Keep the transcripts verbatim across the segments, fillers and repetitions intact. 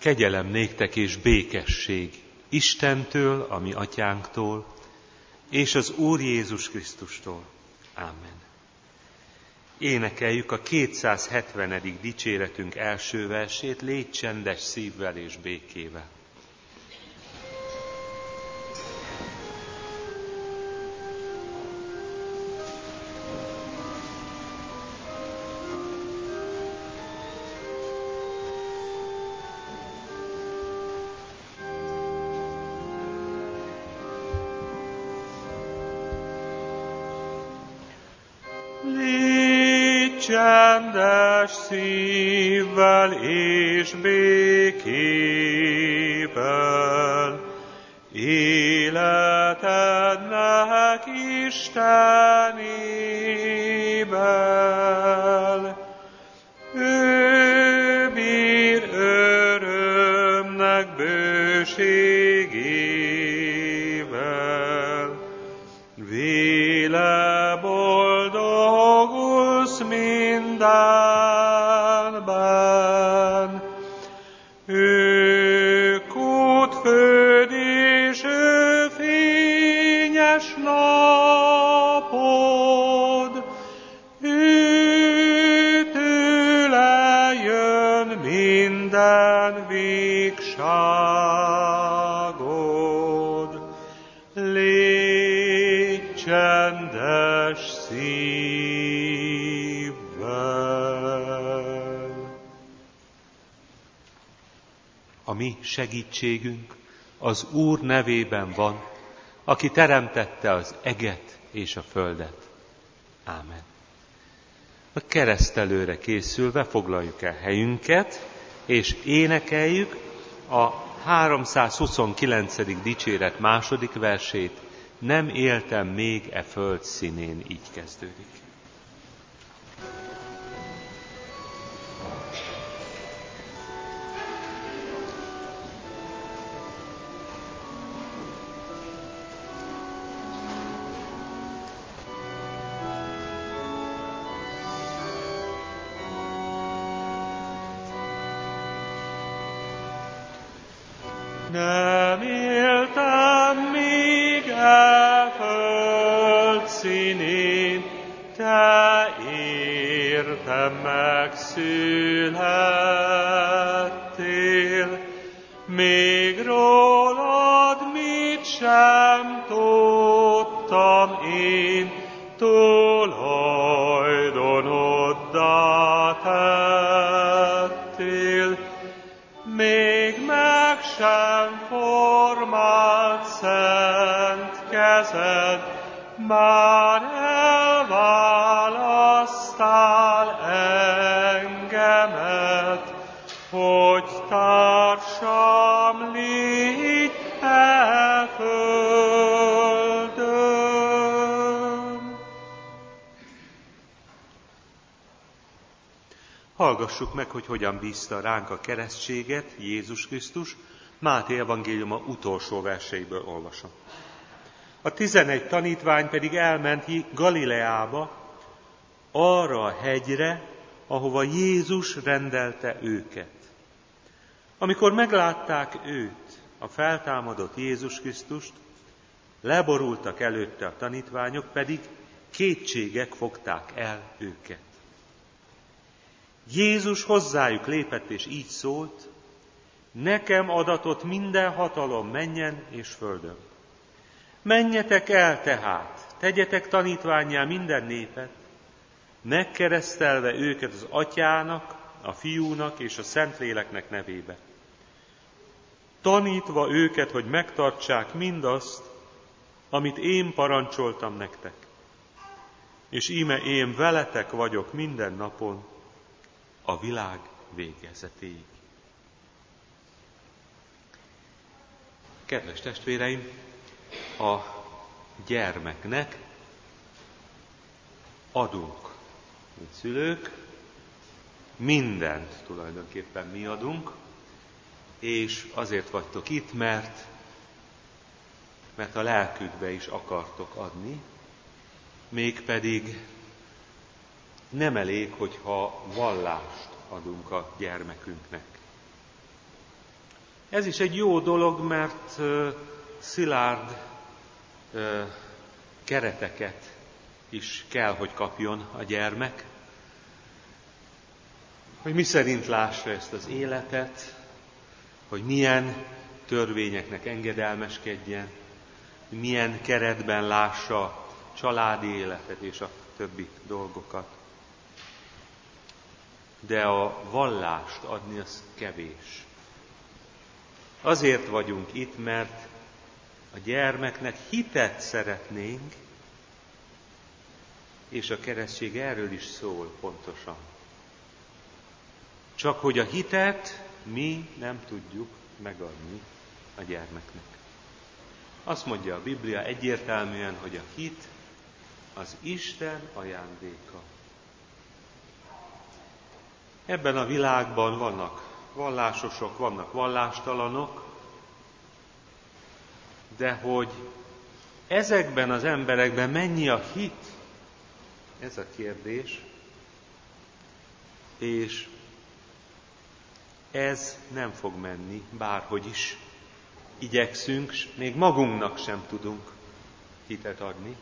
Kegyelem néktek és békesség Istentől, a mi atyánktól, és az Úr Jézus Krisztustól. Ámen. Énekeljük a kétszázhetvenedik dicséretünk első versét, légy csendes szívvel és békével. Csendes szívvel és békével, életednek Istenével. Ő bír örömnek bőségével, véle boldogulsz mindenben. Ő kútföld és ő fényes napod, ő tőle jön minden végságod. Légy csendes szívvel. A mi segítségünk az Úr nevében van, aki teremtette az eget és a földet. Ámen. A keresztelőre készülve foglaljuk el helyünket, és énekeljük a háromszázhuszonkilencedik dicséret második versét. Nem éltem még e föld színén, így kezdődik. Nem éltem még e föld színén, te értem megszülettél. Még rólad mit sem tudtam én, tulajdonoddá tettél. Még meg sem formált szent kezed, már elválasztál engemet, hogy társam légy e földön. Hallgassuk meg, hogy hogyan bízta ránk a keresztséget Jézus Krisztus. Máté evangéliuma utolsó verseiből olvasom. A tizenegy tanítvány pedig elment Galileába, arra a hegyre, ahova Jézus rendelte őket. Amikor meglátták őt, a feltámadott Jézus Krisztust, leborultak előtte a tanítványok, pedig kétségek fogták el őket. Jézus hozzájuk lépett, és így szólt: nekem adatott minden hatalom mennyen és földön. Menjetek el tehát, tegyetek tanítvánnyá minden népet, megkeresztelve őket az Atyának, a Fiúnak és a Szentléleknek nevébe. Tanítva őket, hogy megtartsák mindazt, amit én parancsoltam nektek. És íme én veletek vagyok minden napon, a világ végezetéig. Kedves testvéreim, a gyermeknek adunk, mint szülők, mindent tulajdonképpen mi adunk, és azért vagytok itt, mert, mert a lelkükbe is akartok adni, mégpedig nem elég, hogyha vallást adunk a gyermekünknek. Ez is egy jó dolog, mert uh, szilárd uh, kereteket is kell, hogy kapjon a gyermek, hogy mi szerint lássa ezt az életet, hogy milyen törvényeknek engedelmeskedjen, hogy milyen keretben lássa a családi életet és a többi dolgokat. De a vallást adni az kevés. Azért vagyunk itt, mert a gyermeknek hitet szeretnénk, és a keresztség erről is szól pontosan. Csak hogy a hitet mi nem tudjuk megadni a gyermeknek. Azt mondja a Biblia egyértelműen, hogy a hit az Isten ajándéka. Ebben a világban vannak vallásosok, vannak vallástalanok, de hogy ezekben az emberekben mennyi a hit, ez a kérdés, és ez nem fog menni, bárhogy is igyekszünk, még magunknak sem tudunk hitet adni.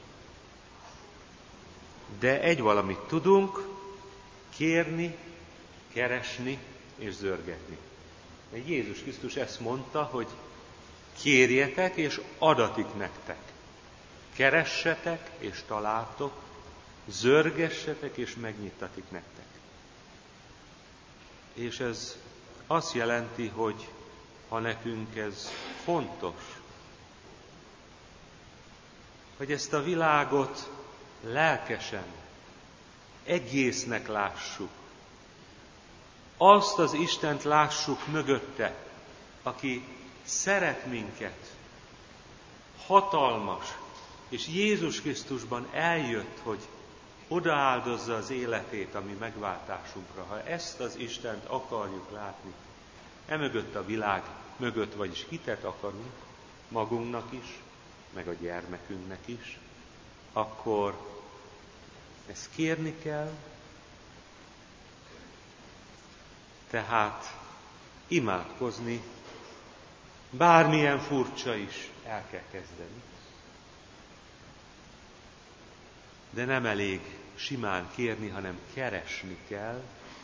De egy valamit tudunk, kérni, keresni és zörgetni. Mert Jézus Krisztus ezt mondta, hogy kérjetek és adatik nektek. Keressetek és találtok, zörgessetek és megnyitatik nektek. És ez azt jelenti, hogy ha nekünk ez fontos, hogy ezt a világot lelkesen, egésznek lássuk, azt az Istent lássuk mögötte, aki szeret minket, hatalmas, és Jézus Krisztusban eljött, hogy odaáldozza az életét a mi megváltásunkra. Ha ezt az Istent akarjuk látni, emögött a világ mögött, vagyis hitet akarunk magunknak is, meg a gyermekünknek is, akkor ezt kérni kell, tehát imádkozni, bármilyen furcsa is el kell kezdeni. De nem elég simán kérni, hanem keresni kell.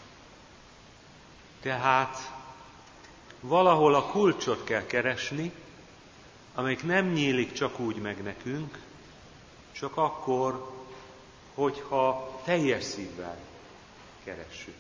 Tehát valahol a kulcsot kell keresni, amelyik nem nyílik csak úgy meg nekünk, csak akkor, hogyha teljes szívvel keressük.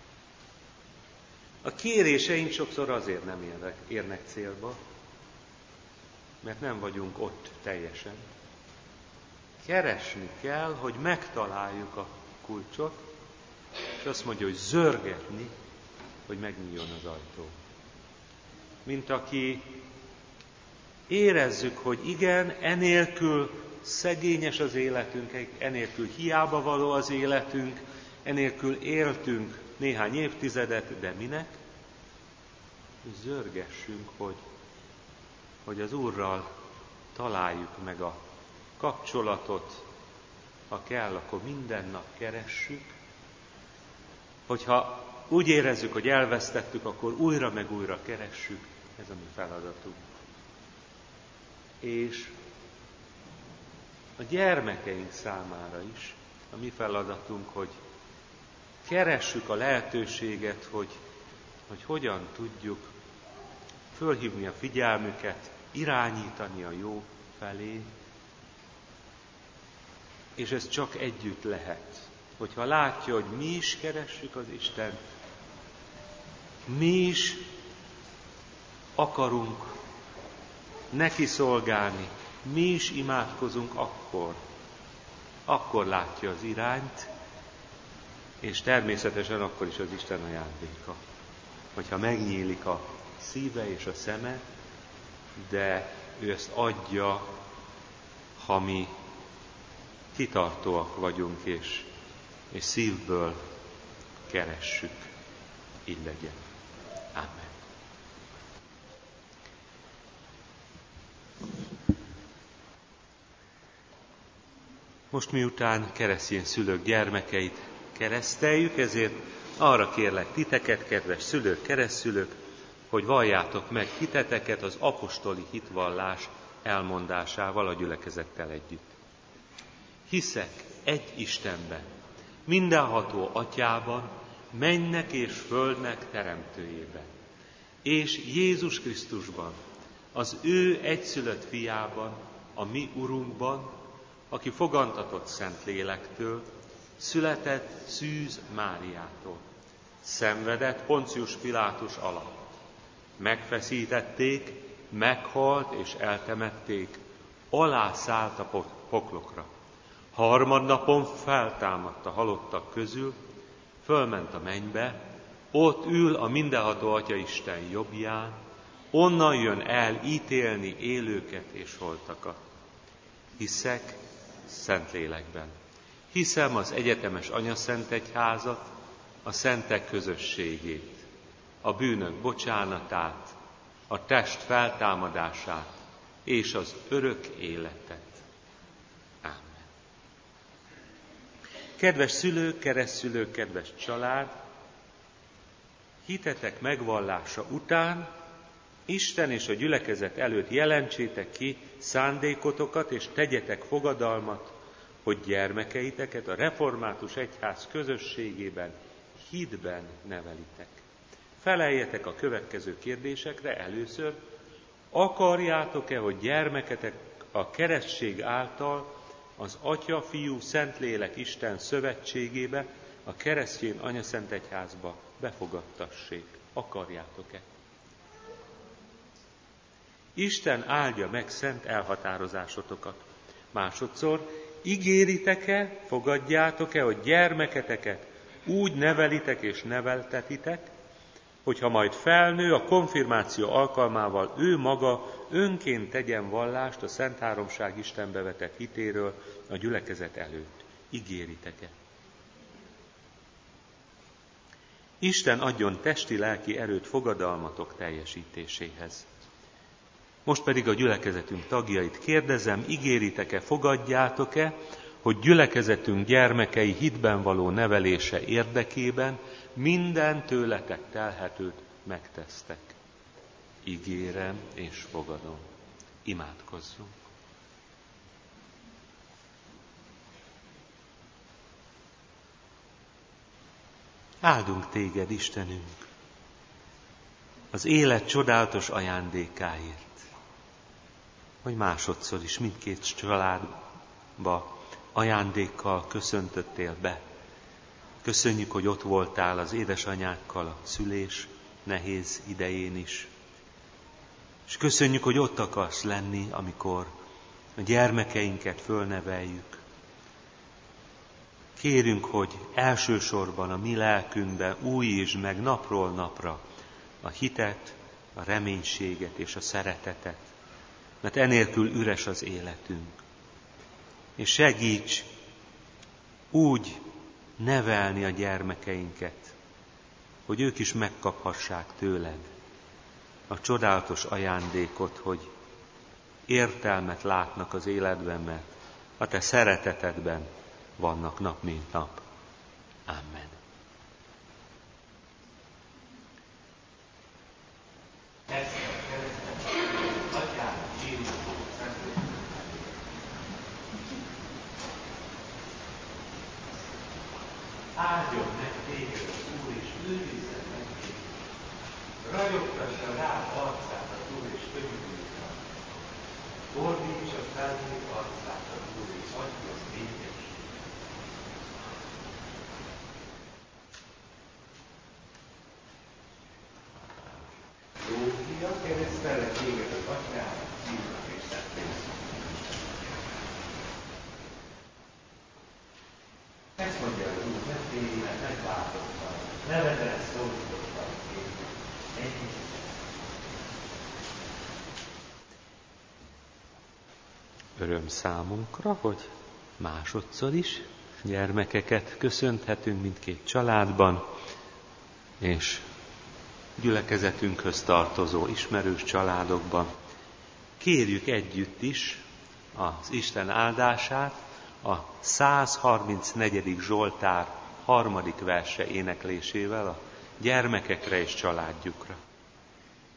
A kéréseink sokszor azért nem érnek, érnek célba, mert nem vagyunk ott teljesen. Keresni kell, hogy megtaláljuk a kulcsot, és azt mondja, hogy zörgetni, hogy megnyíljon az ajtó. Mint aki érezzük, hogy igen, enélkül szegényes az életünk, enélkül hiába való az életünk, enélkül éltünk néhány évtizedet, de minek? Zörgessünk, hogy, hogy az Úrral találjuk meg a kapcsolatot, ha kell, akkor minden nap keressük, hogyha úgy érezzük, hogy elvesztettük, akkor újra meg újra keressük, ez a mi feladatunk. És a gyermekeink számára is a mi feladatunk, hogy keressük a lehetőséget, hogy, hogy hogyan tudjuk fölhívni a figyelmüket, irányítani a jó felé, és ez csak együtt lehet. Hogyha látja, hogy mi is keressük az Istent, mi is akarunk neki szolgálni, mi is imádkozunk, akkor, akkor látja az irányt, és természetesen akkor is az Isten ajándéka. Hogyha megnyílik a szíve és a szeme, de ő ezt adja, ha mi kitartóak vagyunk, és, és szívből keressük. Így legyen. Amen. Most miután keresztény szülők gyermekeit kereszteljük, ezért arra kérlek titeket, kedves szülők, keresztszülők, hogy valljátok meg hiteteket az apostoli hitvallás elmondásával a gyülekezettel együtt. Hiszek egy Istenben, mindenható Atyában, mennek és földnek teremtőjében, és Jézus Krisztusban, az ő egyszülött fiában, a mi Urunkban, aki fogantatott Szentlélektől, született Szűz Máriától, szenvedett Poncius Pilátus alatt. Megfeszítették, meghalt és eltemették, alászállt a poklokra. Harmadnapon feltámadt a halottak közül, fölment a mennybe, ott ül a mindenható Atya Isten jobbján, onnan jön el ítélni élőket és holtakat. Hiszek Szentlélekben. Hiszem az egyetemes anyaszentegyházat, a szentek közösségét, a bűnök bocsánatát, a test feltámadását és az örök életet. Ámen. Kedves szülők, keresztszülők, kedves család, hitetek megvallása után Isten és a gyülekezet előtt jelentsétek ki szándékotokat és tegyetek fogadalmat, hogy gyermekeiteket a református egyház közösségében, hitben nevelitek. Feleljetek a következő kérdésekre először. Akarjátok-e, hogy gyermeketek a keresztség által az Atya, Fiú, Szentlélek, Isten szövetségébe, a keresztény anyaszentegyházba befogadtassék? Akarjátok-e? Isten áldja meg szent elhatározásotokat. Másodszor, ígéritek-e, fogadjátok-e, hogy gyermeketeket úgy nevelitek és neveltetitek, hogyha majd felnő, a konfirmáció alkalmával ő maga önként tegyen vallást a Szent Háromság Istenbe vetett hitéről a gyülekezet előtt. Ígéritek-e? Isten adjon testi-lelki erőt fogadalmatok teljesítéséhez. Most pedig a gyülekezetünk tagjait kérdezem, ígéritek-e, fogadjátok-e, hogy gyülekezetünk gyermekei hitben való nevelése érdekében minden tőletek telhetőt megtesztek. Ígérem és fogadom. Imádkozzunk. Áldunk téged, Istenünk, az élet csodálatos ajándékáért, hogy másodszor is mindkét családba ajándékkal köszöntöttél be. Köszönjük, hogy ott voltál az édesanyákkal a szülés nehéz idején is. És köszönjük, hogy ott akarsz lenni, amikor a gyermekeinket fölneveljük. Kérünk, hogy elsősorban a mi lelkünkben újítsd meg napról napra a hitet, a reménységet és a szeretetet, mert enélkül üres az életünk. És segíts úgy nevelni a gyermekeinket, hogy ők is megkaphassák tőled a csodálatos ajándékot, hogy értelmet látnak az életben, mert a te szeretetedben vannak nap mint nap. Amen. Áldjon meg téged az Úr, és őrizzen meg téged. Ragyogtassa rád arcát az Úr, és könyörüljön. Fordítsa felé arcát az Úr, és adja az békességet. Jó fia, keresztellek téged az Atyának, Fiúnak és Szentléleknek. Ezt mondja az Úr, ne félj, mert megváltottam, nevedre szólítottam téged. Ennyi. Öröm számunkra, hogy másodszor is gyermekeket köszönthetünk mindkét családban, és gyülekezetünkhöz tartozó ismerős családokban. Kérjük együtt is az Isten áldását a százharmincnegyedik Zsoltár harmadik verse éneklésével a gyermekekre és családjukra.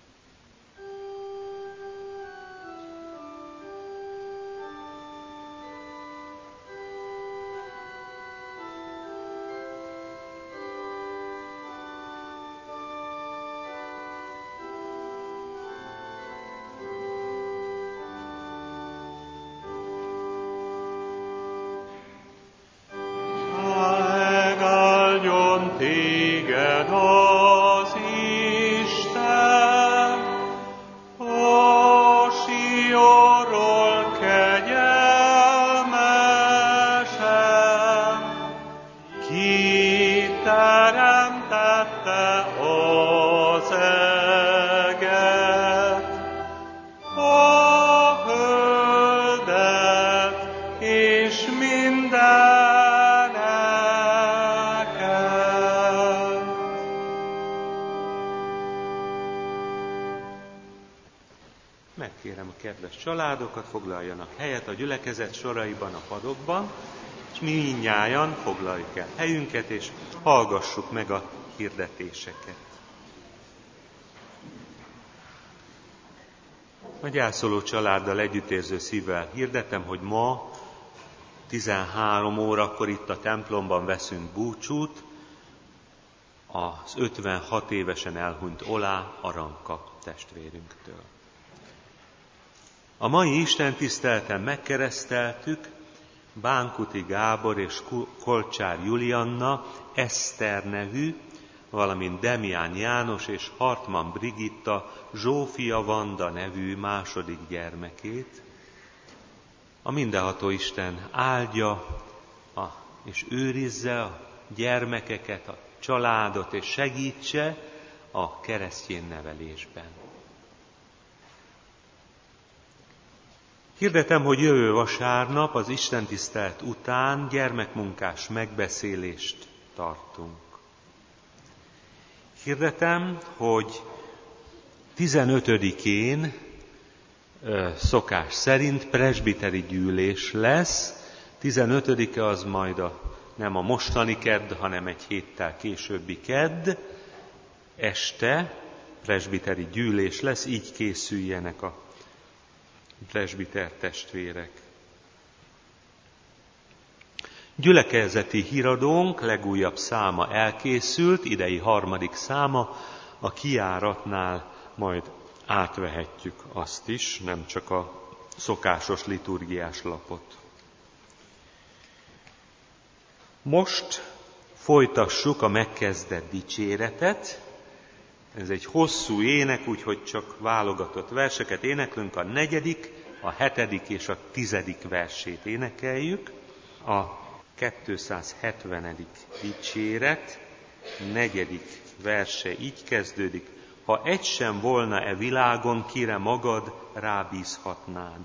Megkérem a kedves családokat, foglaljanak helyet a gyülekezet soraiban, a padokban, és mi mindnyájan foglaljuk el helyünket, és hallgassuk meg a hirdetéseket. A gyászoló családdal együttérző szívvel hirdetem, hogy ma tizenhárom órakor itt a templomban veszünk búcsút az ötvenhat évesen elhunyt Olá Aranka testvérünktől. A mai istentiszteleten megkereszteltük Bánkuti Gábor és Kolcsár Julianna Eszter nevű, valamint Demián János és Hartmann Brigitta Zsófia Vanda nevű második gyermekét. A mindenható Isten áldja a, és őrizze a gyermekeket, a családot, és segítse a keresztény nevelésben. Hirdetem, hogy jövő vasárnap az istentisztelet után gyermekmunkás megbeszélést tartunk. Hirdetem, hogy tizenötödikén szokás szerint presbiteri gyűlés lesz. tizenötödike az majd a, nem a mostani kedd, hanem egy héttel későbbi kedd. Este presbiteri gyűlés lesz, így készüljenek a presbiter testvérek. Gyülekezeti híradónk legújabb száma elkészült, idei harmadik száma, a kijáratnál majd átvehetjük azt is, nem csak a szokásos liturgiás lapot. Most folytassuk a megkezdett dicséretet. Ez egy hosszú ének, úgyhogy csak válogatott verseket éneklünk. A negyedik, a hetedik és a tizedik versét énekeljük. A kétszázhetvenedik dicséret negyedik verse így kezdődik. Ha egy sem volna e világon, kire magad rábízhatnád.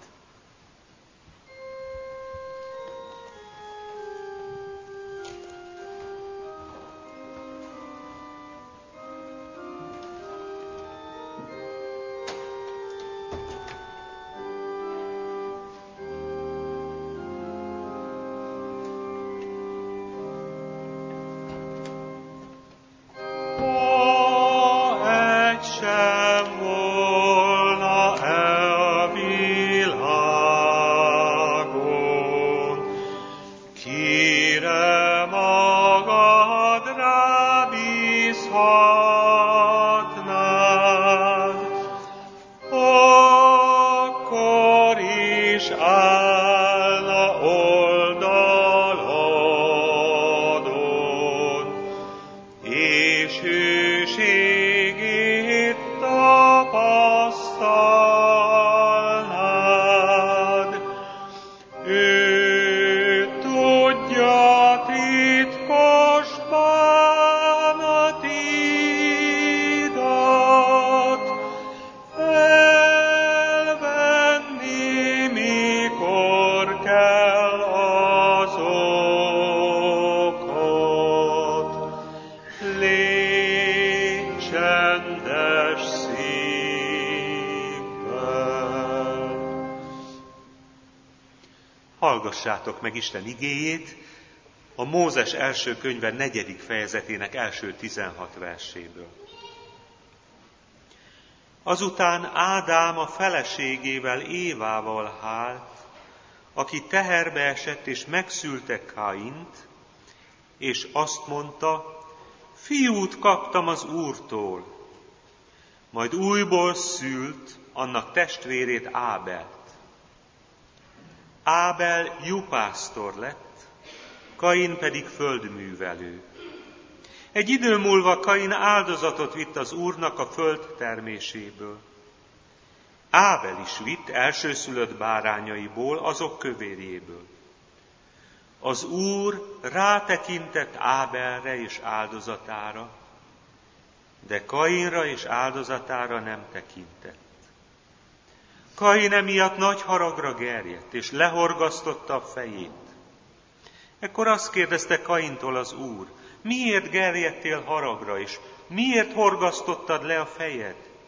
Hallgassátok meg Isten igéjét a Mózes első könyve negyedik fejezetének első tizenhat verséből. Azután Ádám a feleségével, Évával hált, aki teherbe esett és megszülte Kaint, és azt mondta, fiút kaptam az Úrtól. Majd újból szült annak testvérét Ábelt. Ábel juhásztor lett, Kain pedig földművelő. Egy idő múlva Kain áldozatot vitt az Úrnak a föld terméséből. Ábel is vitt elsőszülött bárányaiból, azok kövérjéből. Az Úr rátekintett Ábelre és áldozatára, de Kainra és áldozatára nem tekintett. Kain emiatt nagy haragra gerjedt, és lehorgasztotta a fejét. Ekkor azt kérdezte Kaintól az Úr, miért gerjedtél haragra, és miért horgasztottad le a fejed?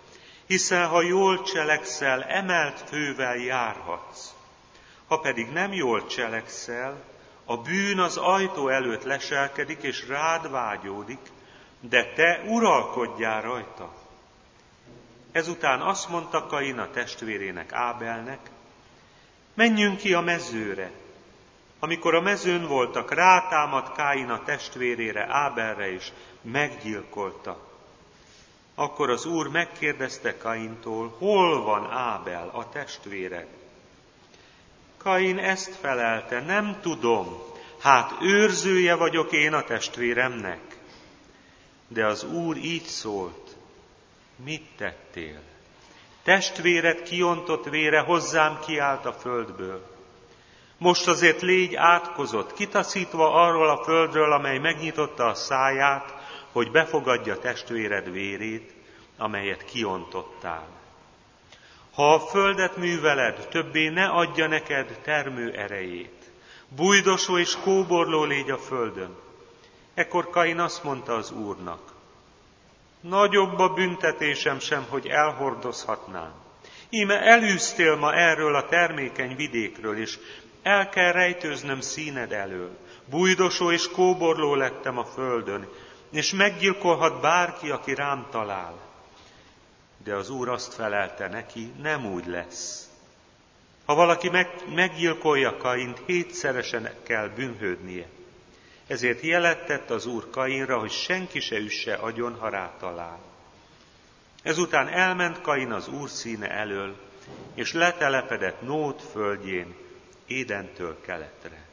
Hiszen ha jól cselekszel, emelt fővel járhatsz. Ha pedig nem jól cselekszel, a bűn az ajtó előtt leselkedik, és rád vágyódik, de te uralkodjál rajta. Ezután azt mondta Kain a testvérének, Ábelnek, menjünk ki a mezőre. Amikor a mezőn voltak, rátámadt Káin a testvérére, Ábelre, és meggyilkolta. Akkor az Úr megkérdezte Kaintól, hol van Ábel, a testvéred? Kain ezt felelte, nem tudom, hát őrzője vagyok én a testvéremnek. De az Úr így szólt, mit tettél? Testvéred kiontott vére hozzám kiállt a földből. Most azért légy átkozott, kitaszítva arról a földről, amely megnyitotta a száját, hogy befogadja testvéred vérét, amelyet kiontottál. Ha a földet műveled, többé ne adja neked termő erejét. Bújdosó és kóborló légy a földön. Ekkor Kain azt mondta az Úrnak, nagyobb a büntetésem sem, hogy elhordozhatnám. Íme elűztél ma erről a termékeny vidékről, és el kell rejtőznöm színed elől. Bújdosó és kóborló lettem a földön, és meggyilkolhat bárki, aki rám talál. De az Úr azt felelte neki, nem úgy lesz. Ha valaki meg, meggyilkolja Kaint, hétszeresen kell bűnhődnie. Ezért jelet tett az Úr Kainra, hogy senki se üsse agyon, ha rátalál. Ezután elment Kain az Úr színe elől, és letelepedett Nód földjén, Édentől keletre.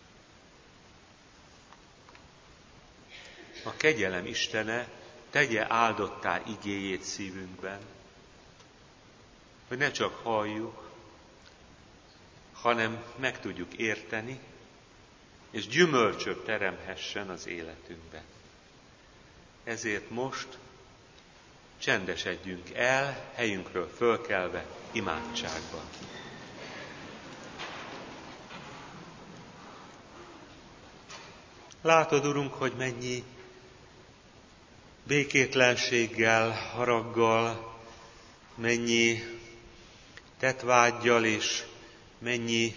A kegyelem Istene tegye áldottá igéjét szívünkben, hogy ne csak halljuk, hanem meg tudjuk érteni, és gyümölcsöt teremhessen az életünkben. Ezért most csendesedjünk el, helyünkről fölkelve, imádságban. Látod, Urunk, hogy mennyi békétlenséggel, haraggal, mennyi tettvággyal és mennyi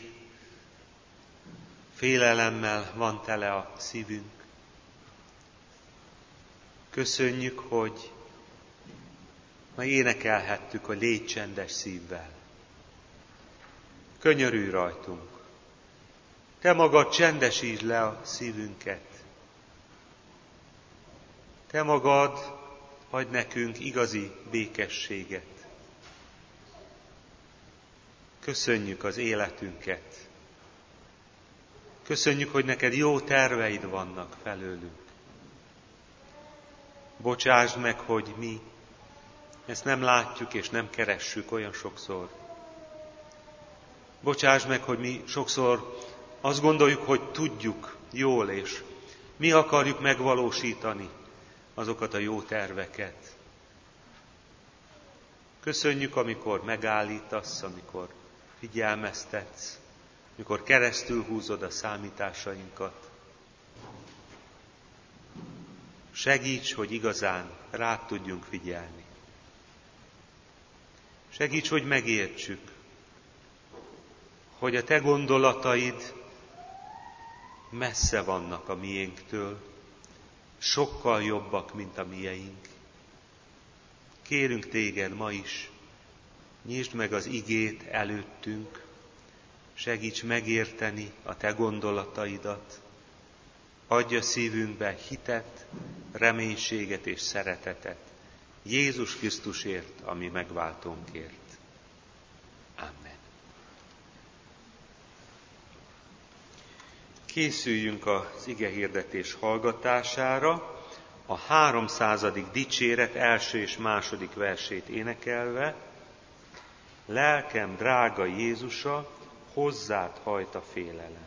félelemmel van tele a szívünk. Köszönjük, hogy ma énekelhettük, hogy légy csendes szívvel. Könyörülj rajtunk. Te magad csendesítsd le a szívünket. Te magad adj nekünk igazi békességet. Köszönjük az életünket. Köszönjük, hogy neked jó terveid vannak felőlünk. Bocsásd meg, hogy mi ezt nem látjuk és nem keressük olyan sokszor. Bocsásd meg, hogy mi sokszor azt gondoljuk, hogy tudjuk jól, és mi akarjuk megvalósítani azokat a jó terveket. Köszönjük, amikor megállítasz, amikor figyelmeztetsz, amikor keresztül húzod a számításainkat. Segíts, hogy igazán rád tudjunk figyelni. Segíts, hogy megértsük, hogy a te gondolataid messze vannak a miénktől, sokkal jobbak, mint a mieink. Kérünk téged ma is, nyisd meg az igét előttünk, segíts megérteni a te gondolataidat, adj a szívünkbe hitet, reménységet és szeretetet Jézus Krisztusért, ami megváltónkért. Amen. Készüljünk az igehirdetés hallgatására, a háromszázadik dicséret első és második versét énekelve. Lelkem drága Jézusa, hozzád hajt a félelem.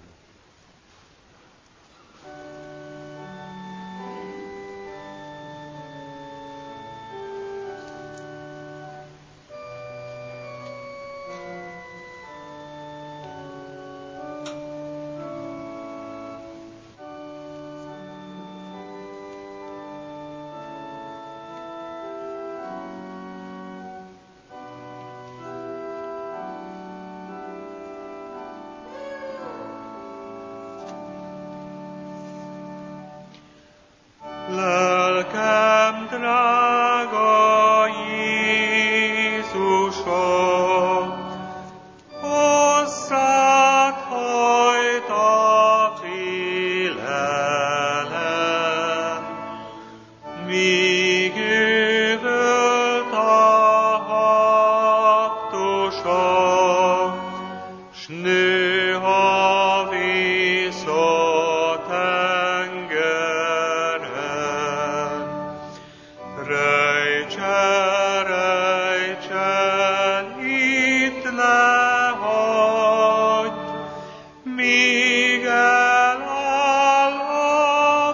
nő a víz a tengeren. Rejtse, rejtse, itt ne hagyd, míg eláll a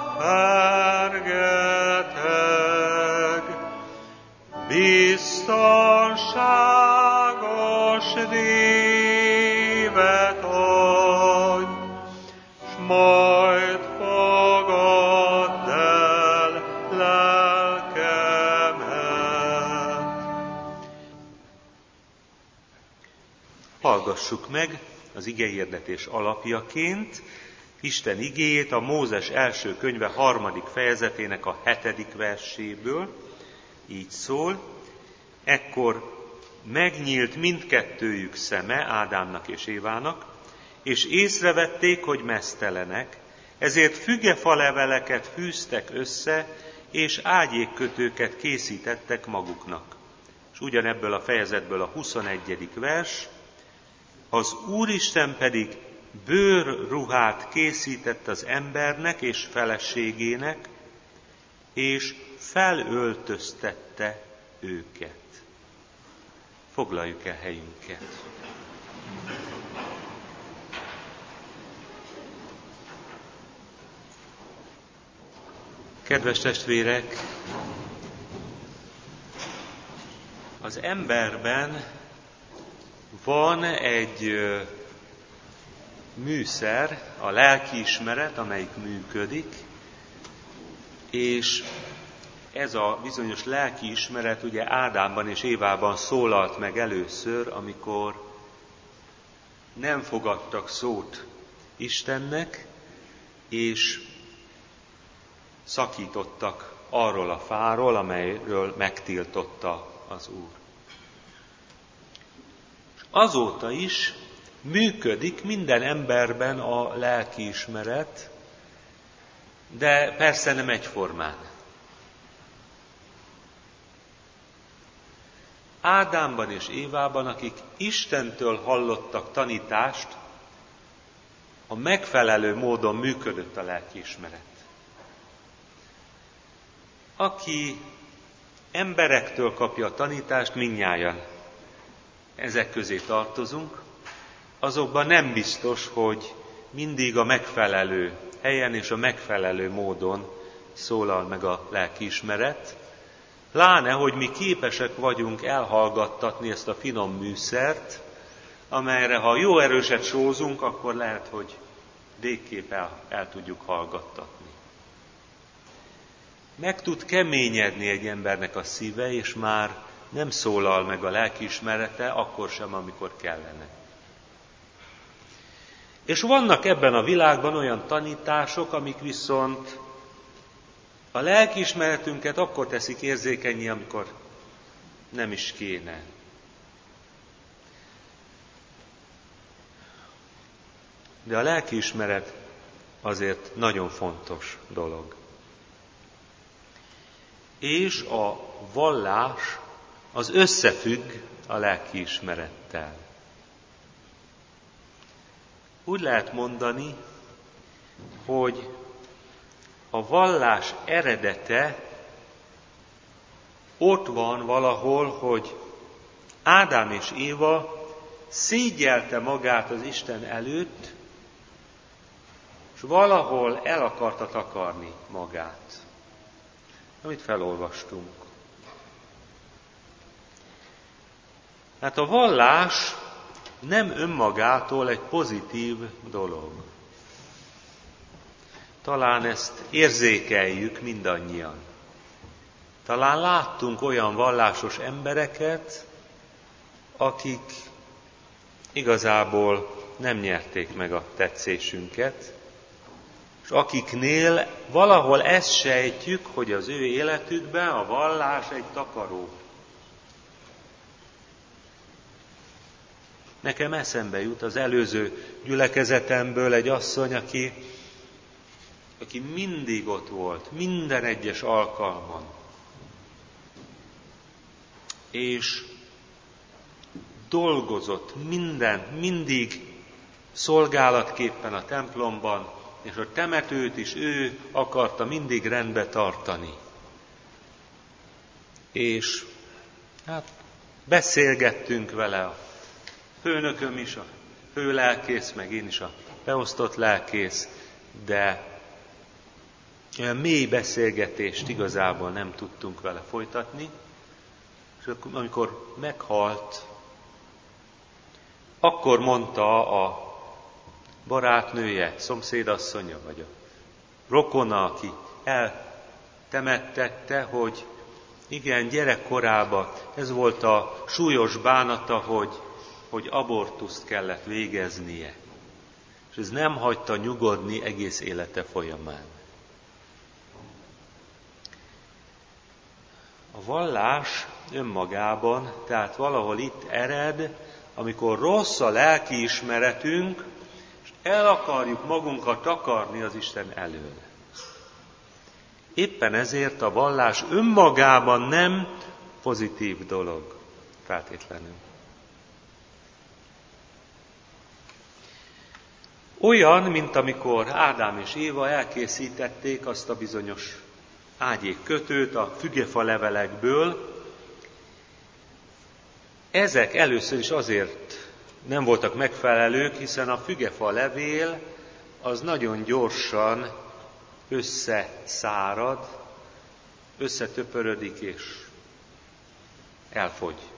fergeteg. Biztonságos révet adj, s majd fogadd el lelkemet. Hallgassuk meg az igehirdetés alapjaként Isten igéjét a Mózes első könyve harmadik fejezetének a hetedik verséből. Így szól: ekkor megnyílt mindkettőjük szeme, Ádámnak és Évának, és észrevették, hogy meztelenek, ezért fügefaleveleket fűztek össze, és ágyékkötőket készítettek maguknak. És ugyanebből a fejezetből a huszonegyedik vers: az Úristen pedig bőrruhát készített az embernek és feleségének, és felöltöztette őket. Foglaljuk el helyünket. Kedves testvérek, az emberben van egy műszer, a lelkiismeret, amelyik működik, és ez a bizonyos lelkiismeret ugye Ádámban és Évában szólalt meg először, amikor nem fogadtak szót Istennek, és szakítottak arról a fáról, amelyről megtiltotta az Úr. Azóta is működik minden emberben a lelkiismeret, de persze nem egyformán. Ádámban és Évában, akik Istentől hallottak tanítást, a megfelelő módon működött a lelkiismeret. Aki emberektől kapja a tanítást, mindnyájan ezek közé tartozunk, azokban nem biztos, hogy mindig a megfelelő helyen és a megfelelő módon szólal meg a lelkiismeret, pláne, hogy mi képesek vagyunk elhallgattatni ezt a finom műszert, amelyre ha jó erőset sózunk, akkor lehet, hogy végképp el, el tudjuk hallgattatni. Meg tud keményedni egy embernek a szíve, és már nem szólal meg a lelkiismerete, akkor sem, amikor kellene. És vannak ebben a világban olyan tanítások, amik viszont a lelkiismeretünket akkor teszik érzékennyé, amikor nem is kéne. De a lelkiismeret azért nagyon fontos dolog. És a vallás az összefügg a lelkiismerettel. Úgy lehet mondani, hogy a vallás eredete ott van valahol, hogy Ádám és Éva szégyelte magát az Isten előtt, és valahol el akarta takarni magát, amit felolvastunk. Hát a vallás nem önmagától egy pozitív dolog. Talán ezt érzékeljük mindannyian. Talán láttunk olyan vallásos embereket, akik igazából nem nyerték meg a tetszésünket, és akiknél valahol ezt sejtjük, hogy az ő életükben a vallás egy takaró. Nekem eszembe jut az előző gyülekezetemből egy asszony, aki, aki mindig ott volt, minden egyes alkalmon. És dolgozott, minden, mindig szolgálatképpen a templomban, és a temetőt is ő akarta mindig rendbe tartani. És hát beszélgettünk vele, a főnököm is, a főlelkész, meg én is a beosztott lelkész, de olyan mély beszélgetést igazából nem tudtunk vele folytatni, és amikor meghalt, akkor mondta a barátnője, szomszédasszonya, vagy a rokona, aki eltemettette, hogy igen, gyerekkorában ez volt a súlyos bánata, hogy, hogy abortuszt kellett végeznie. És ez nem hagyta nyugodni egész élete folyamán. A vallás önmagában, tehát valahol itt ered, amikor rossz a lelkiismeretünk, és el akarjuk magunkat takarni az Isten elől. Éppen ezért a vallás önmagában nem pozitív dolog, feltétlenül. Olyan, mint amikor Ádám és Éva elkészítették azt a bizonyos ágyék kötőt a fügefa levelekből. Ezek először is azért nem voltak megfelelők, hiszen a fügefa levél az nagyon gyorsan összeszárad, összetöpörödik és elfogy.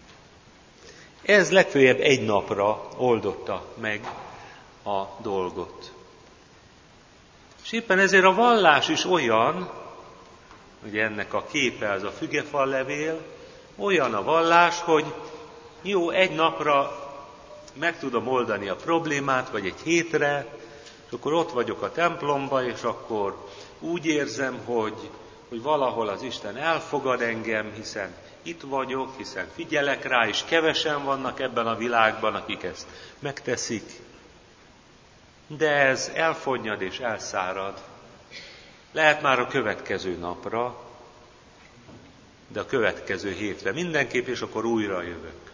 Ez legfeljebb egy napra oldotta meg a dolgot. És éppen ezért a vallás is olyan, ugye ennek a képe az a fügefa levél, olyan a vallás, hogy jó, egy napra meg tudom oldani a problémát, vagy egy hétre, és akkor ott vagyok a templomba, és akkor úgy érzem, hogy, hogy valahol az Isten elfogad engem, hiszen itt vagyok, hiszen figyelek rá, és kevesen vannak ebben a világban, akik ezt megteszik. De ez elfonnyad és elszárad. Lehet már a következő napra, de a következő hétre mindenképp, és akkor újra jövök.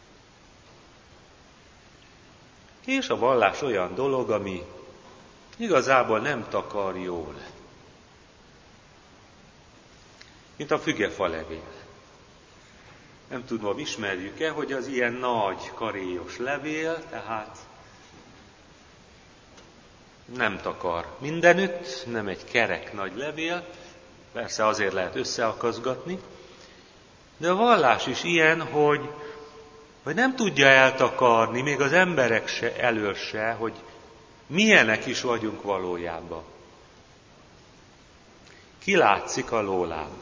És a vallás olyan dolog, ami igazából nem takar jól. Mint a fügefa levél. Nem tudom, ismerjük-e, hogy az ilyen nagy karéjos levél, tehát nem takar mindenütt, nem egy kerek nagy levél, persze azért lehet összeakaszgatni, de a vallás is ilyen, hogy, hogy nem tudja eltakarni, még az emberek se, elől se, hogy milyenek is vagyunk valójában. Kilátszik a lóláb.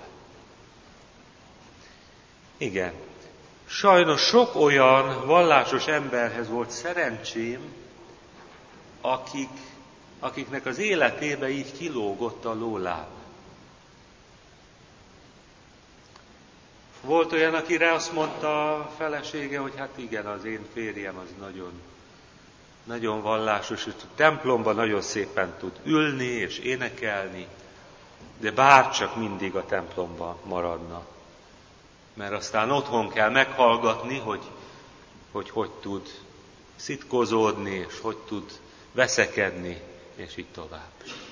Igen, sajnos sok olyan vallásos emberhez volt szerencsém, akik, akiknek az életébe így kilógott a lóláb. Volt olyan, akire azt mondta a felesége, hogy hát igen, az én férjem az nagyon, nagyon vallásos, és a templomban nagyon szépen tud ülni és énekelni, de bárcsak mindig a templomban maradna. Mert aztán otthon kell meghallgatni, hogy hogy, hogy tud szitkozódni, és hogy tud veszekedni, és így tovább.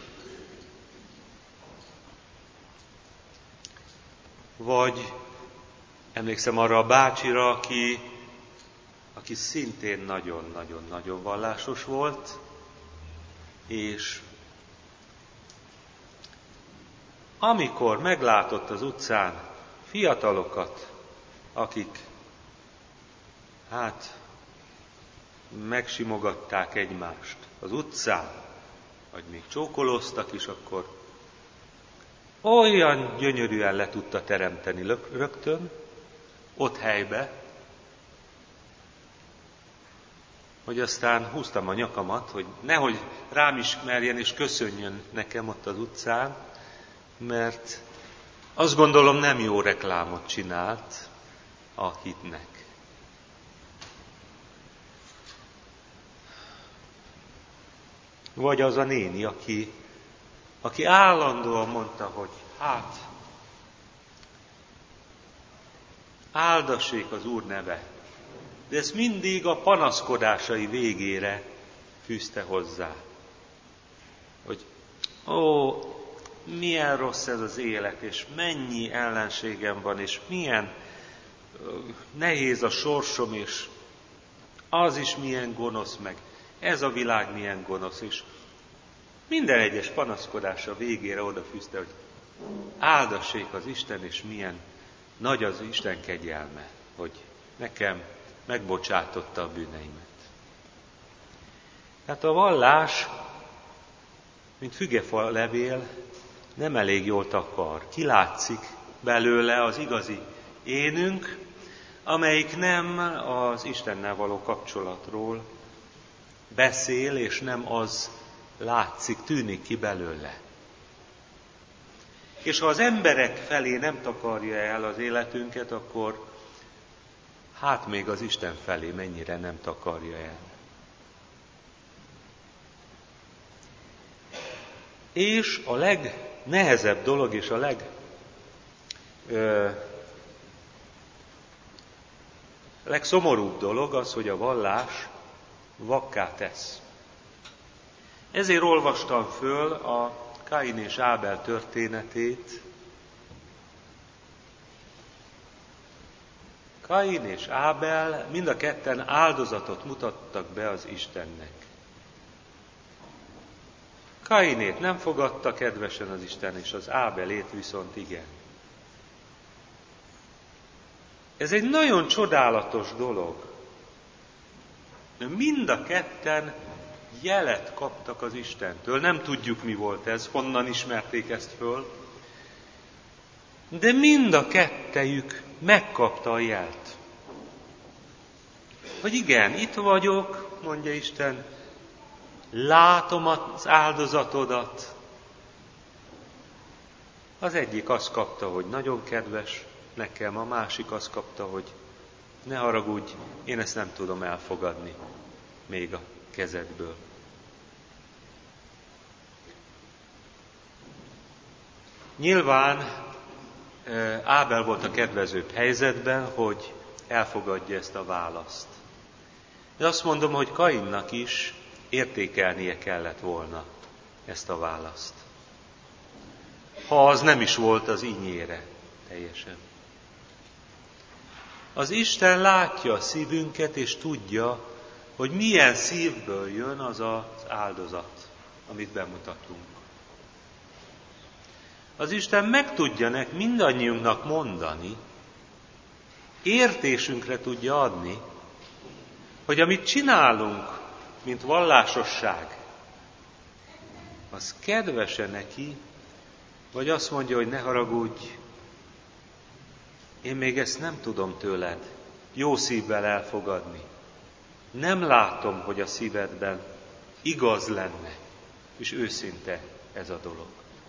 Vagy emlékszem arra a bácsira, aki, aki szintén nagyon-nagyon-nagyon vallásos volt, és amikor meglátott az utcán fiatalokat, akik hát megsimogatták egymást az utcán, vagy még csókolóztak is, akkor olyan gyönyörűen le tudta teremteni rögtön, ott helybe, hogy aztán húztam a nyakamat, hogy nehogy rám ismerjen és köszönjön nekem ott az utcán, mert azt gondolom nem jó reklámot csinált a hitnek. Vagy az a néni, aki, aki állandóan mondta, hogy hát, áldassék az Úr neve. De ezt mindig a panaszkodásai végére fűzte hozzá, hogy ó, milyen rossz ez az élet, és mennyi ellenségem van, és milyen nehéz a sorsom, és az is milyen gonosz, meg ez a világ milyen gonosz, és minden egyes panaszkodása végére odafűzte, hogy áldassék az Isten, és milyen nagy az Isten kegyelme, hogy nekem megbocsátotta a bűneimet. Hát a vallás, mint fügefa levél, nem elég jól takar. Kilátszik belőle az igazi énünk, amelyik nem az Istennel való kapcsolatról beszél, és nem az látszik, tűnik ki belőle. És ha az emberek felé nem takarja el az életünket, akkor hát még az Isten felé mennyire nem takarja el. És a legnehezebb dolog, és a leg ö, legszomorúbb dolog az, hogy a vallás vakká tesz. Ezért olvastam föl a Káin és Ábel történetét. Káin és Ábel mind a ketten áldozatot mutattak be az Istennek. Káinét nem fogadta kedvesen az Isten, és az Ábelét viszont igen. Ez egy nagyon csodálatos dolog. Mind a ketten jelet kaptak az Istentől. Nem tudjuk, mi volt ez, honnan ismerték ezt föl. De mind a kettejük megkapta a jelt. Hogy igen, itt vagyok, mondja Isten, látom az áldozatodat. Az egyik azt kapta, hogy nagyon kedves nekem, a másik azt kapta, hogy ne haragudj, én ezt nem tudom elfogadni még a kezedből. Nyilván Ábel volt a kedvezőbb helyzetben, hogy elfogadja ezt a választ. De azt mondom, hogy Kainnak is értékelnie kellett volna ezt a választ. Ha az nem is volt az ínyére teljesen. Az Isten látja a szívünket, és tudja, hogy milyen szívből jön az az áldozat, amit bemutatunk. Az Isten meg tudja nek mindannyiunknak mondani, értésünkre tudja adni, hogy amit csinálunk, mint vallásosság, az kedvese neki, vagy azt mondja, hogy ne haragudj, én még ezt nem tudom tőled jó szívvel elfogadni. Nem látom, hogy a szívedben igaz lenne, és őszinte ez a dolog.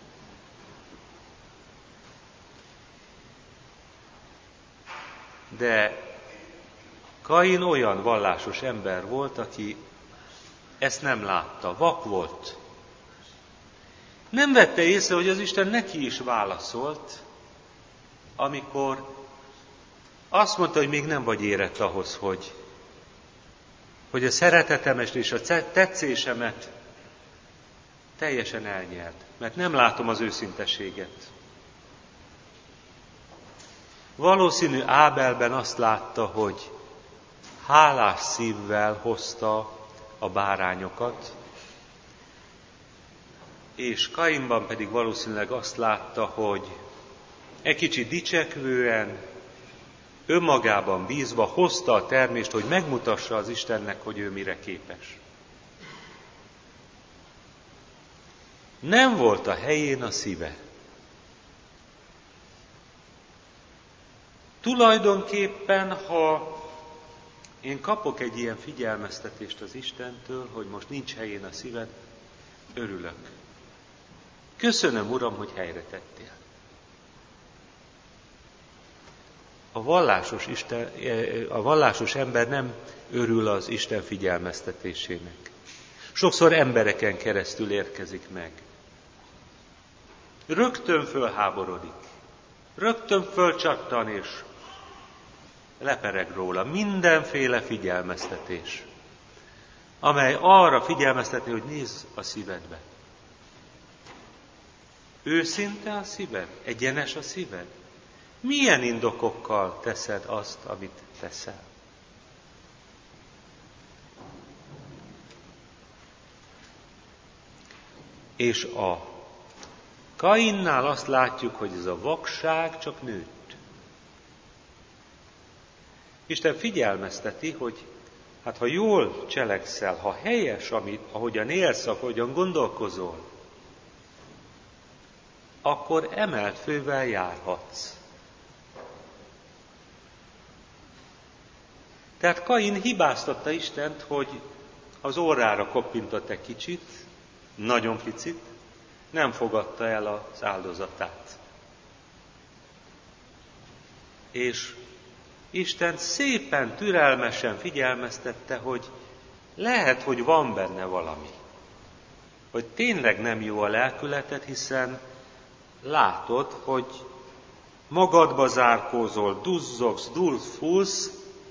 De Kain olyan vallásos ember volt, aki ezt nem látta, vak volt. Nem vette észre, hogy az Isten neki is válaszolt, amikor azt mondta, hogy még nem vagy érett ahhoz, hogy, hogy a szeretetemet és a tetszésemet teljesen elnyert, mert nem látom az őszinteséget. Valószínű Ábelben azt látta, hogy hálás szívvel hozta a bárányokat, és Kainban pedig valószínűleg azt látta, hogy egy kicsit dicsekvően, önmagában bízva hozta a termést, hogy megmutassa az Istennek, hogy ő mire képes. Nem volt a helyén a szíve. Tulajdonképpen, ha én kapok egy ilyen figyelmeztetést az Istentől, hogy most nincs helyén a szíved, örülök. Köszönöm, Uram, hogy helyre tettél. A vallásos, Isten, a vallásos ember nem örül az Isten figyelmeztetésének. Sokszor embereken keresztül érkezik meg. Rögtön fölháborodik. Rögtön fölcsattan és lepereg róla mindenféle figyelmeztetés. amely arra figyelmeztetni, hogy nézz a szívedbe. Őszinte a szíved? Egyenes a szíved? Milyen indokokkal teszed azt, amit teszel? És a Kainnál azt látjuk, hogy ez a vakság csak nőtt. Isten figyelmezteti, hogy hát ha jól cselekszel, ha helyes, amit, ahogyan élsz, ahogyan gondolkozol, akkor emelt fővel járhatsz. Tehát Kain hibáztatta Istent, hogy az orrára koppintott egy kicsit, nagyon picit, nem fogadta el az áldozatát. És Isten szépen, türelmesen figyelmeztette, hogy lehet, hogy van benne valami. Hogy tényleg nem jó a lelkületed, hiszen látod, hogy magadba zárkózol, duzzogsz, dulfulsz,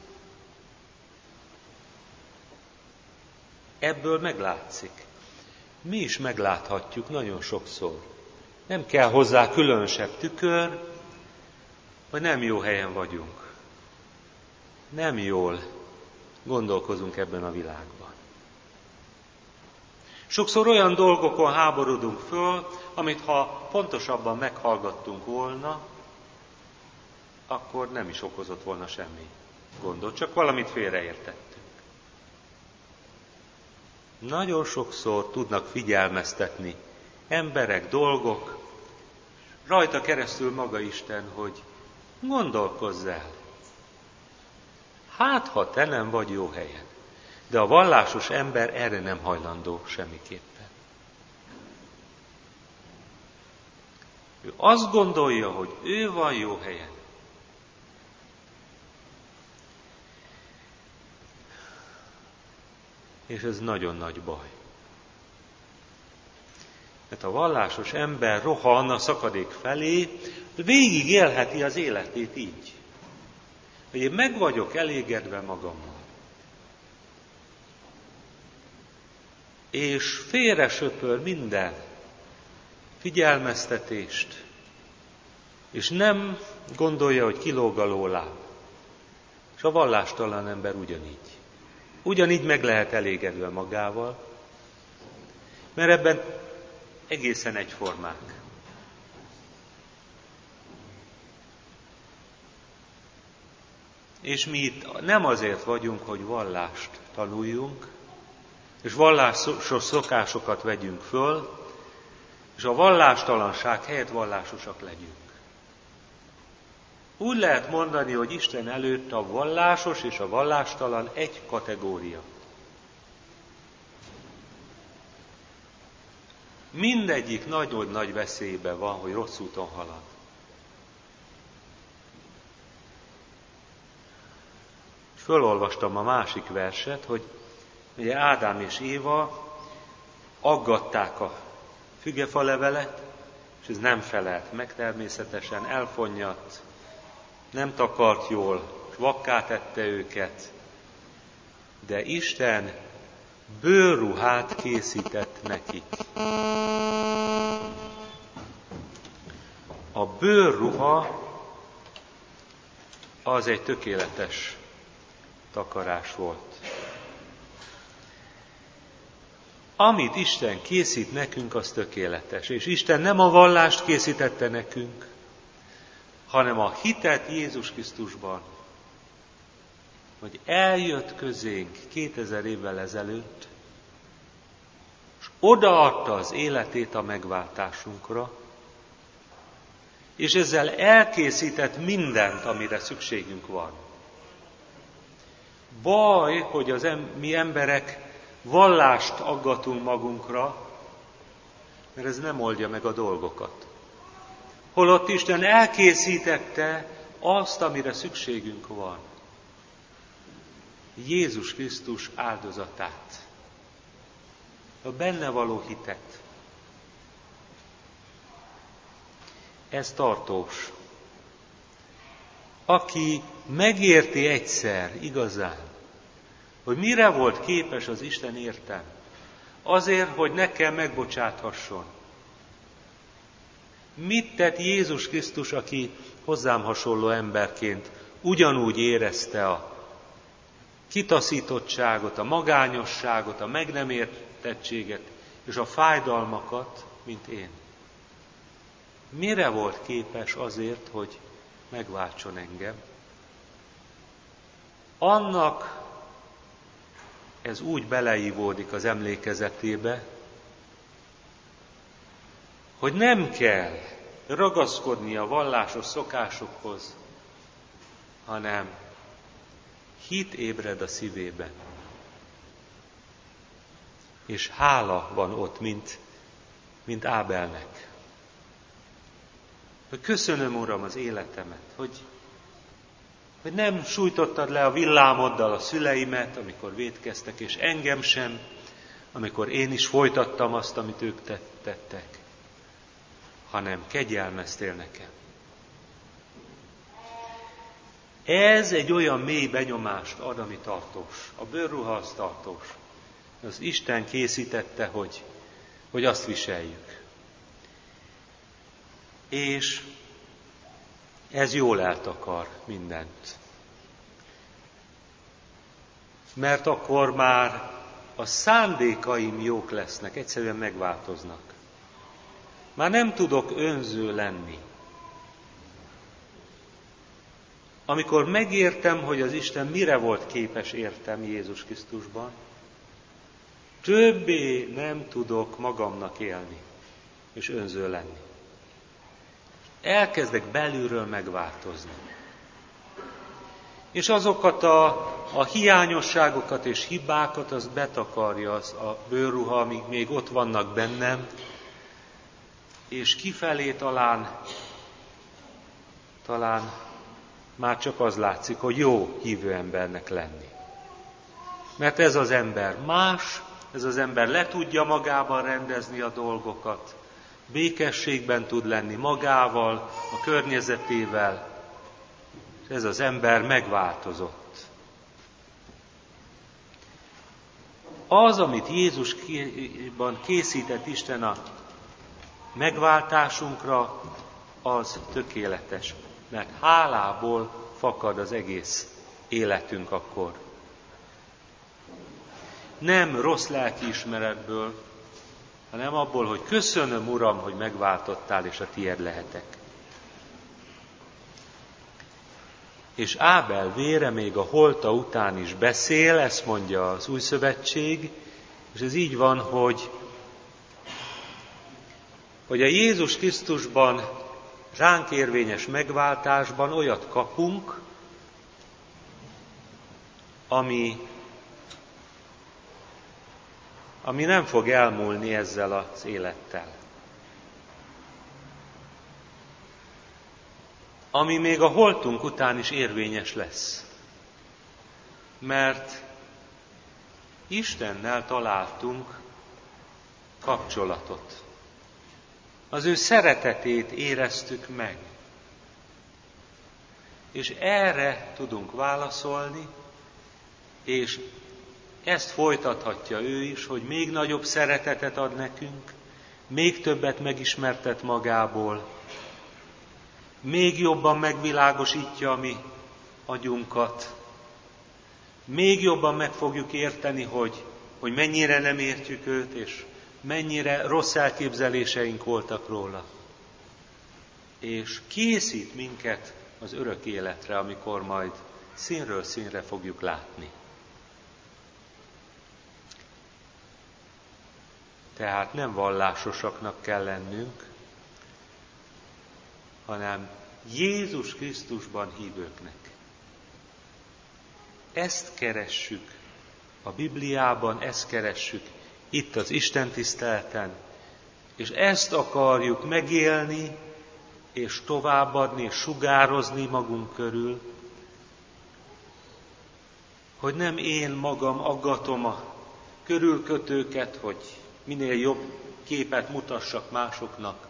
ebből meglátszik. Mi is megláthatjuk nagyon sokszor. Nem kell hozzá különösebb tükör, hogy nem jó helyen vagyunk. Nem jól gondolkozunk ebben a világban. Sokszor olyan dolgokon háborodunk föl, amit ha pontosabban meghallgattunk volna, akkor nem is okozott volna semmi gondot, csak valamit félreértettünk. Nagyon sokszor tudnak figyelmeztetni emberek, dolgok, rajta keresztül maga Isten, hogy gondolkozz el. Hát, ha te nem vagy jó helyen. De a vallásos ember erre nem hajlandó semmiképpen. Ő azt gondolja, hogy ő van jó helyen. És ez nagyon nagy baj. Mert a vallásos ember rohan a szakadék felé, végig élheti az életét így. Hogy én meg vagyok elégedve magammal. És félre söpör minden figyelmeztetést, és nem gondolja, hogy kilóg a lóláb. És a vallástalan ember ugyanígy. Ugyanígy meg lehet elégedve magával, mert ebben egészen egyformák. És mi itt nem azért vagyunk, hogy vallást tanuljunk, és vallásos szokásokat vegyünk föl, és a vallástalanság helyett vallásosak legyünk. Úgy lehet mondani, hogy Isten előtt a vallásos és a vallástalan egy kategória. Mindegyik nagyon nagy veszélyben van, hogy rossz úton halad. És fölolvastam a másik verset, hogy ugye Ádám és Éva aggatták a fügefalevelet, és ez nem felelt meg természetesen, elfonnyadt, nem takart jól, és vakká tette őket. De Isten bőrruhát készített nekik. A bőrruha az egy tökéletes takarás volt. Amit Isten készít nekünk, az tökéletes. És Isten nem a vallást készítette nekünk, hanem a hitet Jézus Krisztusban, hogy eljött közénk kétezer évvel ezelőtt, és odaadta az életét a megváltásunkra, és ezzel elkészített mindent, amire szükségünk van. Baj, hogy az em- mi emberek vallást aggatunk magunkra, mert ez nem oldja meg a dolgokat. Holott Isten elkészítette azt, amire szükségünk van. Jézus Krisztus áldozatát. A benne való hitet. Ez tartós. Aki megérti egyszer igazán, Hogy mire volt képes az Isten értem? Azért, hogy nekem megbocsáthasson. Mit tett Jézus Krisztus, aki hozzám hasonló emberként ugyanúgy érezte a kitaszítottságot, a magányosságot, a meg nem értettséget és a fájdalmakat, mint én? Mire volt képes azért, hogy megváltson engem? Annak ez úgy beleívódik az emlékezetébe, hogy nem kell ragaszkodni a vallásos szokásokhoz, hanem hit ébred a szívében. És hála van ott, mint, mint Ábelnek. Hogy köszönöm, Uram, az életemet, hogy, hogy nem sújtottad le a villámoddal a szüleimet, amikor vétkeztek, és engem sem, amikor én is folytattam azt, amit ők tettek, hanem kegyelmeztél nekem. Ez egy olyan mély benyomást ad, ami tartós. A bőrruha az tartós. Az Isten készítette, hogy, hogy azt viseljük. És ez jól eltakar mindent. Mert akkor már a szándékaim jók lesznek, egyszerűen megváltoznak. Már nem tudok önző lenni. Amikor megértem, hogy az Isten mire volt képes értem Jézus Krisztusban, többé nem tudok magamnak élni és önző lenni. Elkezdek belülről megváltozni. És azokat a, a hiányosságokat és hibákat, az betakarja az a bőrruha, amíg még ott vannak bennem, és kifelé talán, talán már csak az látszik, hogy jó hívő embernek lenni. Mert ez az ember más, ez az ember le tudja magában rendezni a dolgokat, békességben tud lenni magával, a környezetével, és ez az ember megváltozott. Az, amit Jézusban készített Isten a megváltásunkra, az tökéletes, mert hálából fakad az egész életünk akkor. Nem rossz lelkiismeretből, hanem abból, hogy köszönöm, Uram, hogy megváltottál, és a tiéd lehetek. És Ábel vére még a holta után is beszél, ezt mondja az Új Szövetség, és ez így van, hogy, hogy a Jézus Krisztusban ránk érvényes megváltásban olyat kapunk, ami, ami nem fog elmúlni ezzel az élettel. Ami még a holtunk után is érvényes lesz. Mert Istennel találtunk kapcsolatot. Az ő szeretetét éreztük meg. És erre tudunk válaszolni, és ezt folytathatja ő is, hogy még nagyobb szeretetet ad nekünk, még többet megismertet magából, még jobban megvilágosítja a mi agyunkat, még jobban meg fogjuk érteni, hogy, hogy mennyire nem értjük őt, és mennyire rossz elképzeléseink voltak róla. És készít minket az örök életre, amikor majd színről színre fogjuk látni. Tehát nem vallásosaknak kell lennünk, hanem Jézus Krisztusban hívőknek. Ezt keressük a Bibliában, ezt keressük itt az Isten tiszteleten, és ezt akarjuk megélni, és továbbadni, és sugározni magunk körül, hogy nem én magam aggatom a körülkötőket, hogy minél jobb képet mutassak másoknak,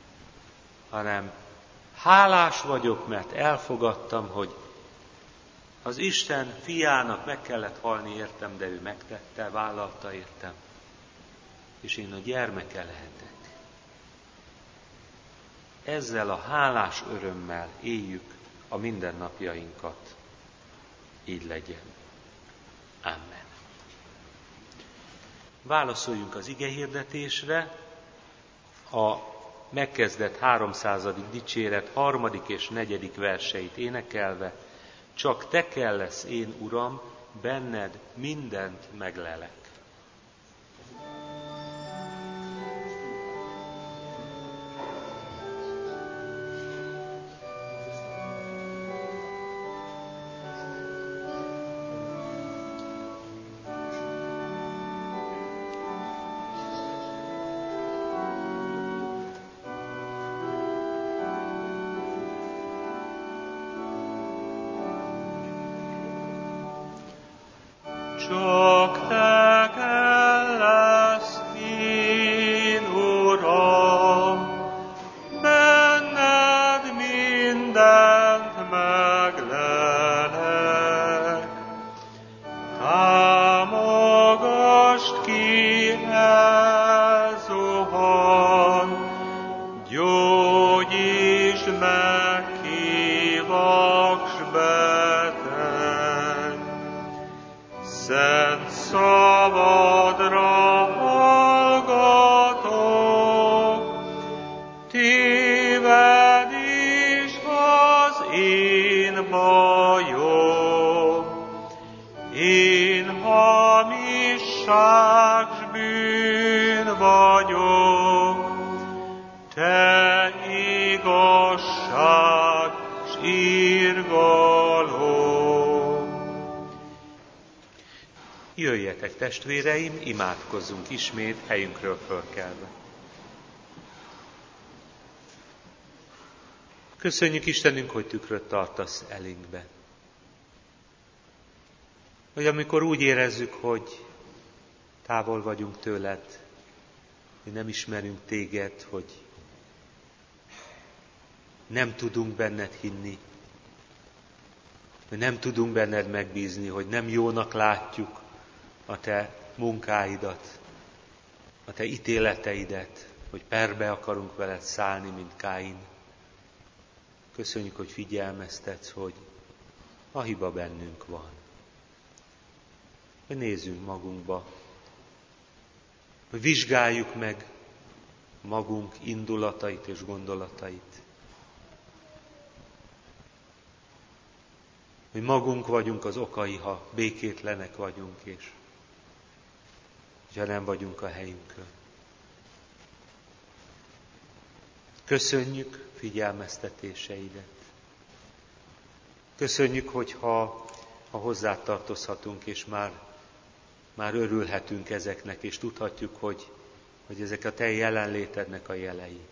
hanem hálás vagyok, mert elfogadtam, hogy Az Isten fiának meg kellett halni értem, de ő megtette, vállalta értem, és én a gyermeke lehetek. Ezzel a hálás örömmel éljük a mindennapjainkat. Így legyen. Amen. Válaszoljunk az igehirdetésre, a megkezdett háromszázadik dicséret harmadik és negyedik verseit énekelve. Csak te kellesz, én Uram, benned mindent meglelek. Csak te kellesz, én Uram, benned mindent meglelek. Támogasd ki elzuhan, gyógyítsd meg ki vaks beteg. Szent szavadra hallgatok, téved is az én bajom. Én hamisság s bűn vagyok, te igazság s irgalom. Jöjjetek, testvéreim, imádkozzunk ismét helyünkről fölkelve. Köszönjük Istenünk, hogy tükröt tartasz elénkbe. Hogy amikor úgy érezzük, hogy távol vagyunk tőled, hogy nem ismerünk téged, hogy nem tudunk benned hinni, hogy nem tudunk benned megbízni, hogy nem jónak látjuk a te munkáidat, a te ítéleteidet, hogy perbe akarunk veled szállni, mint Káin. Köszönjük, hogy figyelmeztetsz, hogy a hiba bennünk van. Hogy nézzünk magunkba, hogy vizsgáljuk meg magunk indulatait és gondolatait. Hogy magunk vagyunk az okai, ha békétlenek vagyunk, és ha nem vagyunk a helyünkön. Köszönjük figyelmeztetéseidet. Köszönjük, hogyha ha hozzád tartozhatunk, és már, már örülhetünk ezeknek, és tudhatjuk, hogy, hogy ezek a te jelenlétednek a jelei.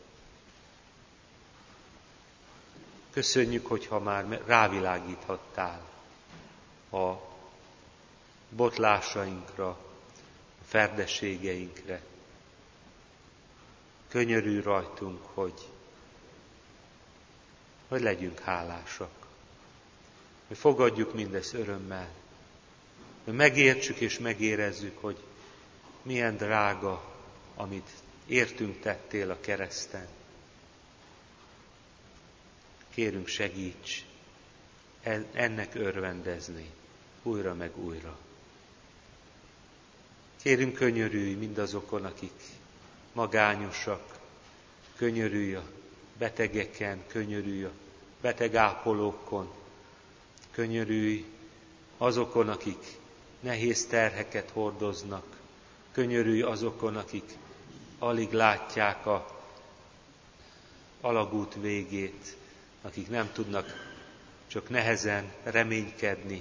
Köszönjük, hogyha már rávilágíthattál a botlásainkra, a ferdességeinkre. Könyörülj rajtunk, hogy, hogy legyünk hálásak, hogy fogadjuk mindezt örömmel, hogy megértsük és megérezzük, hogy milyen drága, amit értünk tettél a kereszten. Kérünk, segíts ennek örvendezni újra meg újra. Kérünk, könyörülj mindazokon, akik magányosak, könyörülj a betegeken, könyörülj a betegápolókon, könyörülj azokon, akik nehéz terheket hordoznak, könyörülj azokon, akik alig látják a alagút végét, akik nem tudnak csak nehezen reménykedni,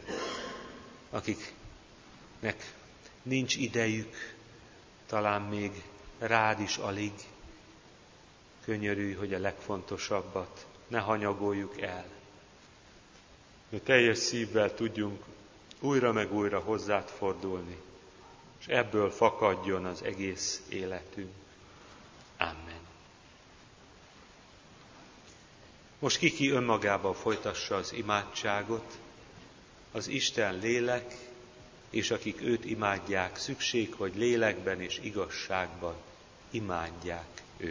akiknek nincs idejük, talán még rád is alig. Könyörülj, hogy a legfontosabbat ne hanyagoljuk el. Hogy teljes szívvel tudjunk újra meg újra hozzád fordulni, és ebből fakadjon az egész életünk. Amen. Most ki-ki önmagában folytassa az imádságot, az Isten lélek, és akik őt imádják, szükség, hogy lélekben és igazságban imádják őt.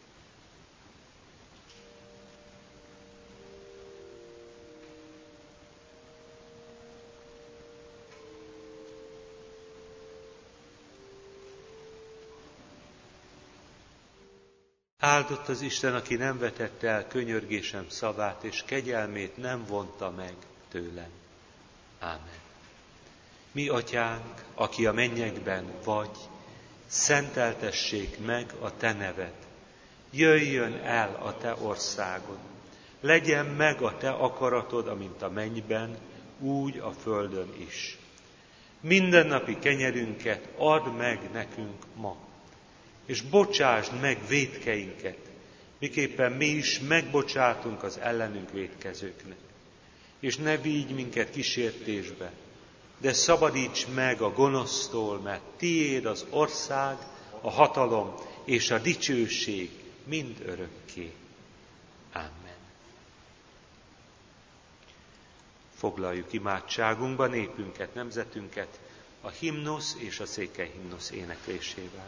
Áldott az Isten, aki nem vetette el könyörgésem szavát, és kegyelmét nem vonta meg tőlem. Ámen. Mi, Atyánk, aki a mennyekben vagy, szenteltessék meg a te neved. Jöjjön el a te országod. Legyen meg a te akaratod, amint a mennyben, úgy a földön is. Mindennapi kenyerünket add meg nekünk ma, és bocsásd meg vétkeinket, miképpen mi is megbocsátunk az ellenünk vétkezőknek. És ne vigy minket kísértésbe, de szabadíts meg a gonosztól, mert tiéd az ország, a hatalom és a dicsőség mind örökké. Amen. Foglaljuk imádságunkba népünket, nemzetünket a himnusz és a székely himnusz éneklésével.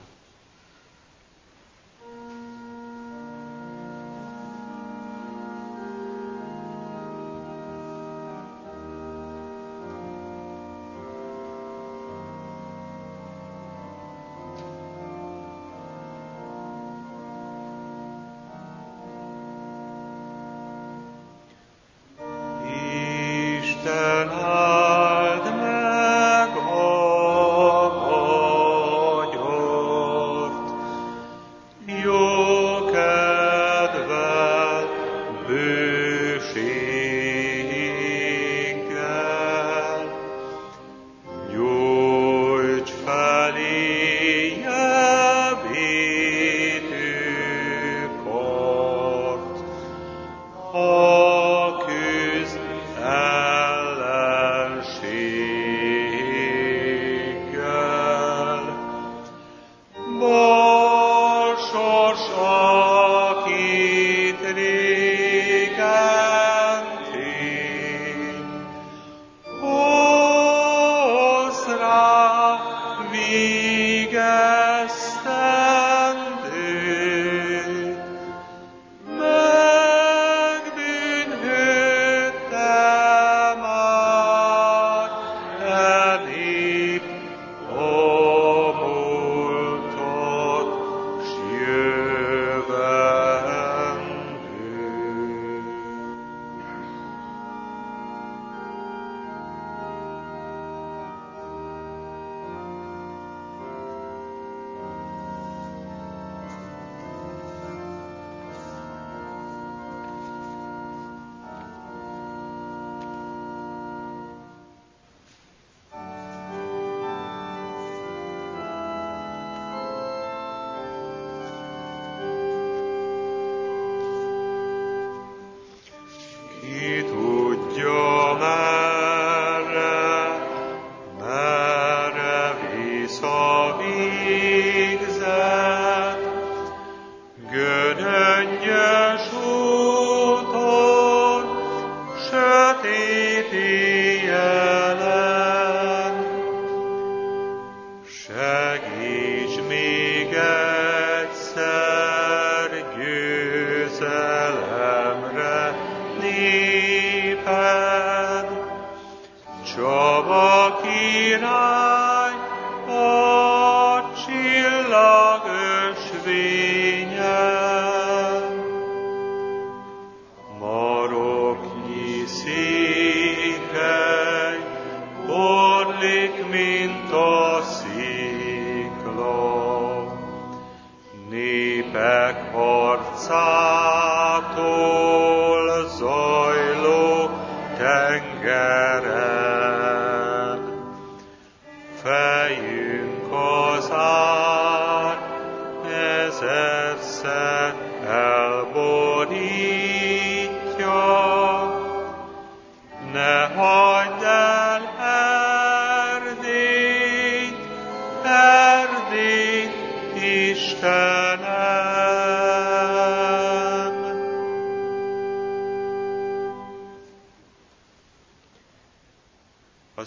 Istenem!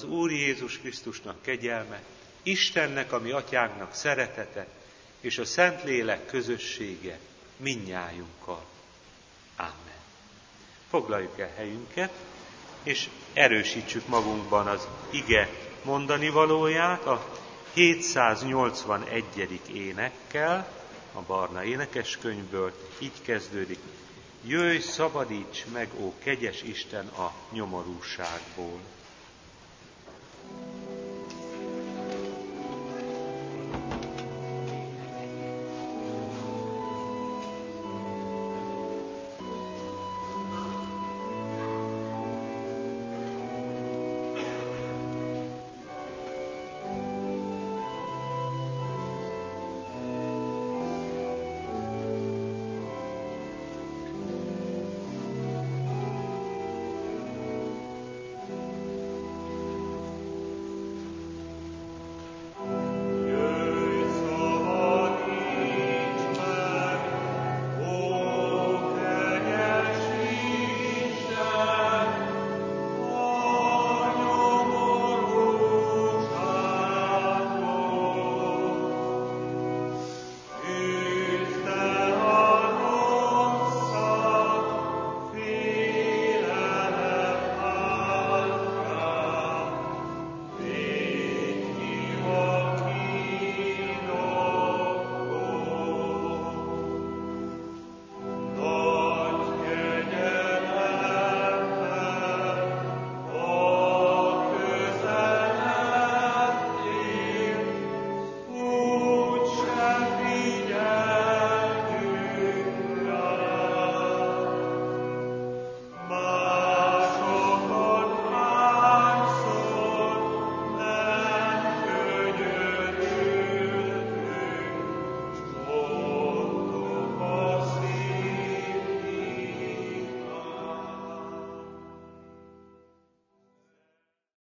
Úr Jézus Krisztusnak kegyelme, Istennek, a mi atyánknak szeretete, és a Szentlélek közössége mindnyájunkkal. Amen. Foglaljuk el helyünket, és erősítsük magunkban az ige mondani valóját a hétszáznyolcvanegyedik énekkel, a Barna énekeskönyvből. Így kezdődik: Jöjj, szabadíts meg, ó kegyes Isten, a nyomorúságból.